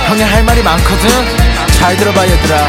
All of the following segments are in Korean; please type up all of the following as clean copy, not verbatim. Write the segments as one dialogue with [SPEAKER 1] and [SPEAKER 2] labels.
[SPEAKER 1] 형이 할 말이 많거든. 잘 들어봐 얘들아.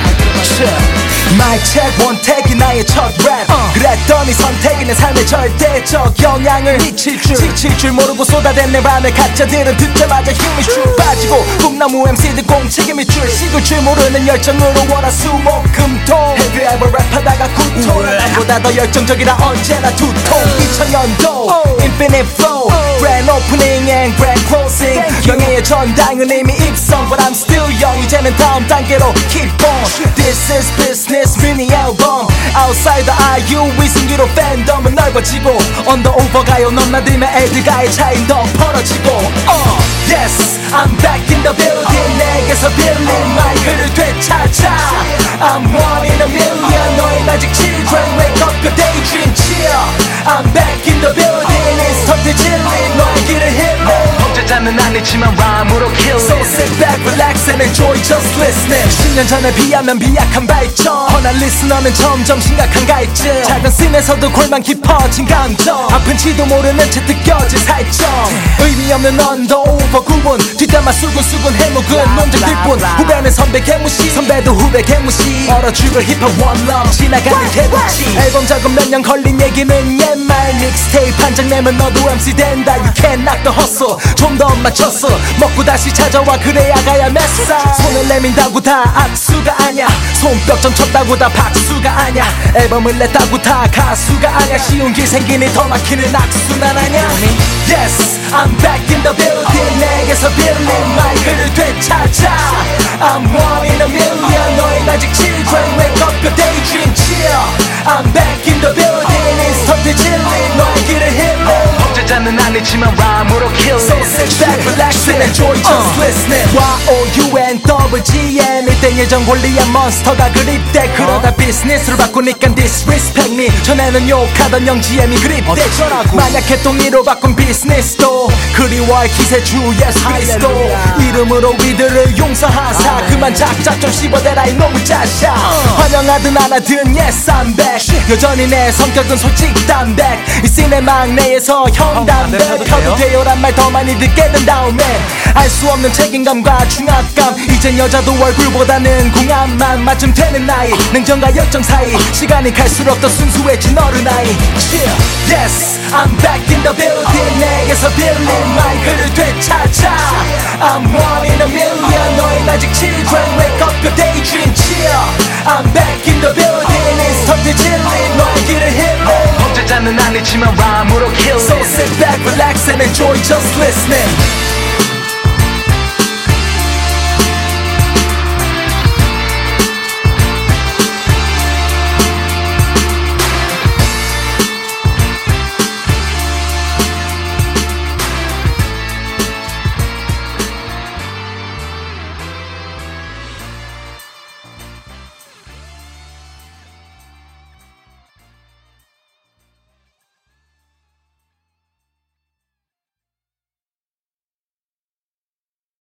[SPEAKER 2] 마이크 체크 원 테이크 나의 첫 랩 그랬더니 선택이 내 삶에 절대적 영향을 미칠 줄 모르고 쏟아댄 내 밤에 가짜들은 듣자마자 힘이 쭉 빠지고 꿈나무 MC들 공책임이 줄 식을 줄 모르는 열정으로 월화수목금토 Have you ever 랩하다가 구토 나보다 더 열정적이라 언제나 두통 2000년도 Infinite Flow Grand Opening and Grand Closing 영예의 전당은 이미 입성 But I'm still young 이제는 다음 단계로 keep on This is business mini 앨범 Outside the IU 위승기로 팬덤은 넓어지고 On the over 가요 넘나들면 애들과의 차이는 더 벌어지고 Yes I'm back in the building 내게서 빌린 마이크를 되찾아 I'm one in a million 너의 magic children Wake up your daydream chill I'm back in the building It's time to chillin 너의 길을 hitman 범죄자는 아니지만 rhyme으로 kill it So sit back relax and enjoy just listening 10년 전에 비하면 비약한 발전 허난 리스너는 점점 심각한 갈증 작은 씬에서도 골만 깊어진 감정 아픈지도 모르는 채 느껴진 살점 의미 없는 언더오버 구분 뒷담화 수근수근 해묵은 논쟁들뿐 후배는 선배 개무시 선배도 후배 개무시 얼어 죽을 힙합 one love 지나가는 개구치 앨범 작업 몇 년 걸린 얘기는 옛말 믹스테이프 한 장 내면 너도 MC 된다 You can't knock the hustle 좀 더 맞췄어 먹고 다시 찾아와 그래야 가야 맷살 손을 내민다고 다 악수가 아냐 손뼉 좀 쳤다고 다 박수가 아냐 앨범을 냈다고 다 가수가 아냐 쉬운 길 생기니 더 막히는 악수난 아냐 Yes I'm back in the building 내게서 빌린 마이크를 되찾아 I'm one in a million 너의 magic children Wake up your daydream chill I'm back in the building It's time to chillin 너의 길을 hitman 범죄자는 아니지만 rhyme으로 kill it So sit back relax and enjoy just listening YOUNWGM 이때 예전 골리한 몬스터가 그립대 그러다 비즈니스로 바꾸니까 disrespect me 전에는 욕하던 영GM이 그립대 만약 개똥이로 바꾼 비즈니스도 그리워할 기세주 예수 그리스도 이름으로 이들을 용서하사 그만 작작 좀 씹어대라 이놈의 자샤 환영하든 안 하든 yes I'm back 여전히 내 성격은 솔직 담백 이 씬의 막내에서 형 담백하도 돼요란 말 더 많이 듣게 된 다음에 알 수 없는 책임감과 중압감 이젠 여자도 얼굴보다는 궁합만 맞춤 되는 나이 냉정과 열정 사이 시간이 갈수록 더 순수해진 어른아이 Yes I'm back in the building 내게서 빌린 마이크를 되찾아 I'm one in a million 너의 magic children Wake up your daydream chill I'm back in the building It's time to chillin 너의 길을 hitman 범죄자는 아니지만 rhyme으로 kill it So sit back relax and enjoy just listening